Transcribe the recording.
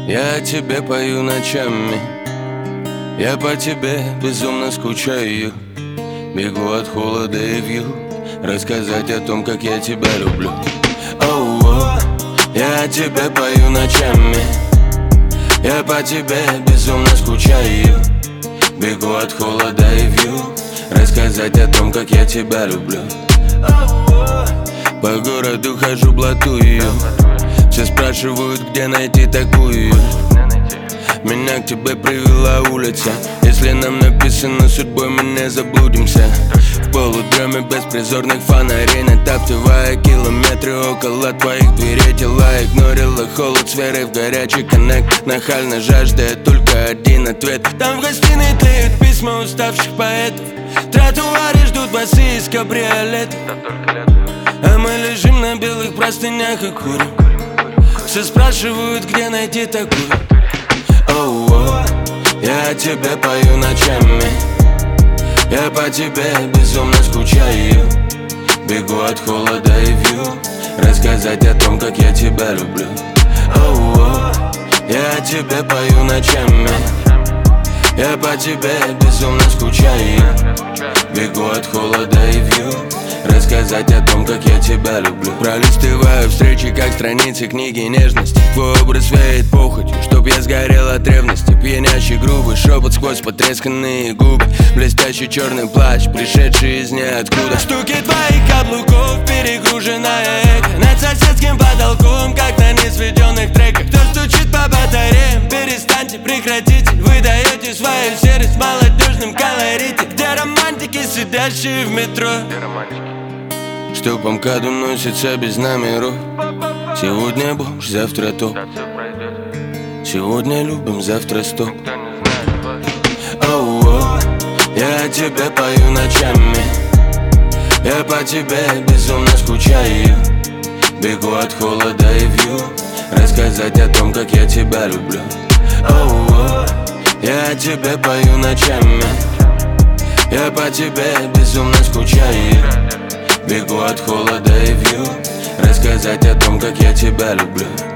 Я о тебе пою ночами, я по тебе безумно скучаю. Бегу от холода и вью, рассказать о том, как я тебя люблю. Оу, я о тебе пою ночами, я по тебе безумно скучаю. Бегу от холода и вью, рассказать о том, как я тебя люблю. По городу хожу, блатую, все спрашивают, где найти такую. Меня к тебе привела улица. Если нам написано судьбой, мы не заблудимся. В полудреме беспризорных фонарей, натаптывая километры около твоих дверей. Тела игнорила холод с верой в горячий коннект, нахально жаждая только один ответ. Там в гостиной тлеют письма уставших поэтов, тротуары ждут басы из кабриолетов, а мы лежим на белых простынях и курим. Все спрашивают, где найти такую. Я о тебе пою ночами, я по тебе безумно скучаю. Бегу от холода и вью, рассказать о том, как я тебя люблю. Я о тебе пою ночами, я по тебе безумно скучаю. Бегу от холода и вью, рассказать о том, как я тебя люблю. Пролистываю встречи, как страницы книги нежности. Твой образ веет похотью, чтоб я сгорел от ревности. Пьянящий грубый шепот сквозь потресканные губы, блестящий черный плащ, пришедший из ниоткуда. Стуки твоих каблуков, перегруженная эхо над соседским потолком, как на несведенных треках. Кто стучит по батареям? Перестаньте, прекратите. Вы даете свою серость в молодежном колорите. Где романтики, сидящие в метро? Что по МКАДу носится без номеров. Сегодня бомж, завтра топ. Сегодня любим, завтра стоп. Я о тебе пою ночами, я по тебе безумно скучаю. Бегу от холода и вью, рассказать о том, как я тебя люблю. Я о тебе пою ночами, я по тебе безумно скучаю. Бегу от холода и вью, рассказать о том, как я тебя люблю.